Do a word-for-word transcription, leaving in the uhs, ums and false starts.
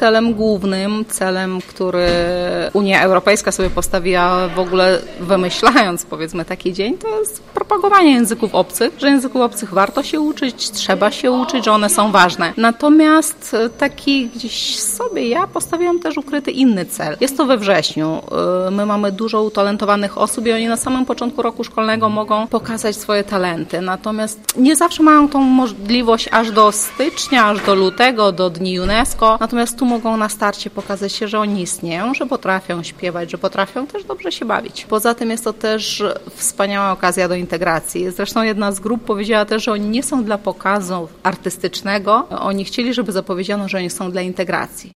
celem głównym, celem, który Unia Europejska sobie postawiła w ogóle wymyślając powiedzmy taki dzień, to jest propagowanie języków obcych, że języków obcych warto się uczyć, trzeba się uczyć, że one są ważne. Natomiast taki gdzieś sobie ja postawiłam też ukryty inny cel. Jest to we wrześniu. My mamy dużo utalentowanych osób i oni na samym początku roku szkolnego mogą pokazać swoje talenty. Natomiast nie zawsze mają tą możliwość aż do stycznia, aż do lutego, do Dni UNESCO. Natomiast tu mogą na starcie pokazać się, że oni istnieją, że potrafią śpiewać, że potrafią też dobrze się bawić. Poza tym jest to też wspaniała okazja do integracji. Zresztą jedna z grup powiedziała też, że oni nie są dla pokazu artystycznego. Oni chcieli, żeby zapowiedziano, że oni są dla integracji.